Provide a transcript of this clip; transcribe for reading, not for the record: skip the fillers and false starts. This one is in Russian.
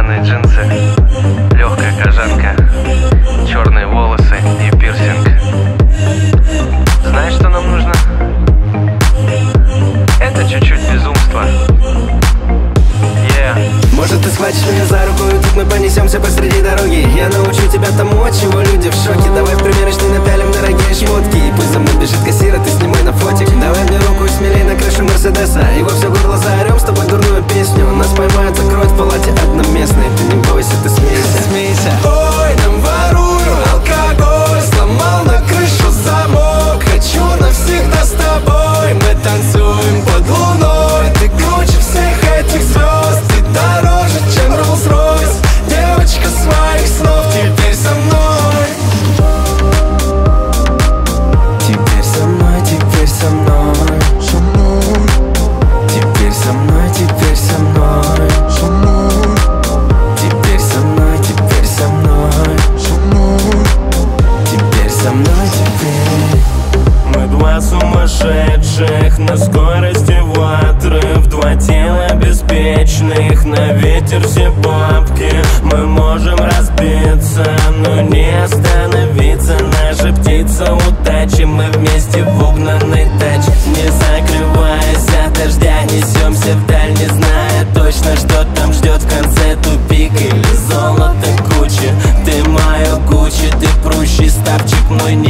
черные джинсы, легкая кожанка, черные волосы и пирсинг. Знаешь, что нам нужно? Это чуть-чуть безумства. Может, ты схватишь меня за руку, и тут мы понесемся посреди дороги. Я научу тебя тому, от чего люди в шоке. Давай в примерочной напялим дорогие шмотки, и пусть за мной бежит кассир, а ты снимай на фотик. Давай мне руку и смелей на крышу Мерседеса, и во все горло заорем с тобой дурную песню. Нас поймают, закроют в палате одноместной. Ты не бойся, ты смейся. Ой, нам воруют алкоголь, сломал на крышу замок. Хочу навсегда с тобой, мы танцуем под луной. Ты круче всех этих звезд, ты дороже, чем Rolls-Royce. Девочка своих снов, теперь со мной. Теперь со мной, теперь со мной. Теперь со мной, теперь со мной. Теперь со мной, теперь со мной. Теперь со мной, теперь. Мы два сумасшедших на скорости отрыв, два тела беспечных, на ветер все бабки. Мы можем разбиться, но не остановиться. Наша птица удачи, мы вместе в угнанной тачке. Не закрываясь от дождя, несемся вдаль, не зная точно, что там ждет в конце. Тупик или золото кучи. Ты моя Гуччи, ты прущий ставчик мой, не